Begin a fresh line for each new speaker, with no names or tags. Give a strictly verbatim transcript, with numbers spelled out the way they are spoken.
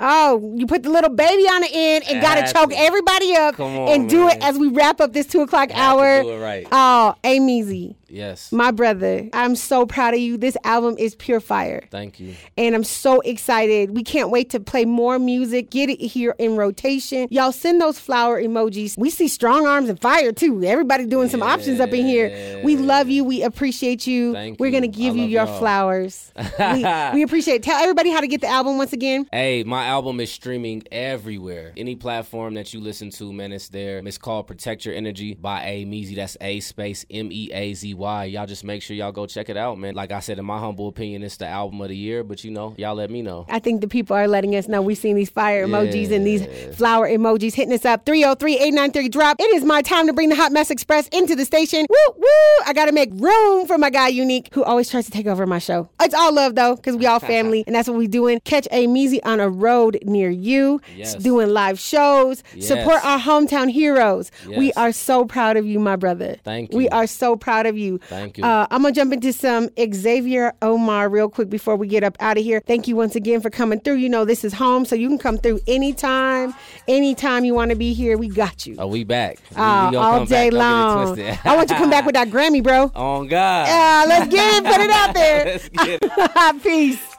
Oh, you put the little baby on the end and got to choke everybody up
Come on,
and do
man.
it as we wrap up this two o'clock
Have to
hour.
do it right.
Oh, A-Meezy.
Yes.
My brother, I'm so proud of you. This album is pure fire.
Thank you.
And I'm so excited. We can't wait to play more music. Get it here in rotation. Y'all send those flower emojis. We see strong arms and fire too. Everybody doing some options up in here. We love you. We appreciate you.
Thank
We're
you.
going to give
I
you
love
your
y'all.
flowers. we, we appreciate it. Tell everybody how to get the album once again.
Hey, my album is streaming everywhere. Any platform that you listen to, man, it's there. It's called Protect Your Energy by A-Meazy. That's A space M E A Z Y. Y'all just make sure y'all go check it out, man. Like I said, in my humble opinion, it's the album of the year, but you know, y'all let me know.
I think the people are letting us know. We've seen these fire emojis
Yeah.
and these flower emojis hitting us up. three oh three, eight nine three, drop. It is my time to bring the Hot Mess Express into the station. Woo, woo. I got to make room for my guy, Unique, who always tries to take over my show. It's all love, though, because we all family, and that's what we doing. Catch A-Meazy on a road near you,
Yes.
doing live shows.
Yes.
Support our hometown heroes.
Yes.
We are so proud of you, my brother.
Thank you.
We are so proud of you.
Thank you.
Uh, I'm going to jump into some Xavier Omar real quick before we get up out of here. Thank you once again for coming through. You know, this is home, so you can come through anytime. Anytime you want to be here, we got you.
Oh, we back. We,
Uh,
we gonna
all
come
day
back. Don't
long.
get it twisted.
I want you to come back with that Grammy, bro.
On God.
Yeah, let's get it. Put it out there.
Let's get it.
Peace.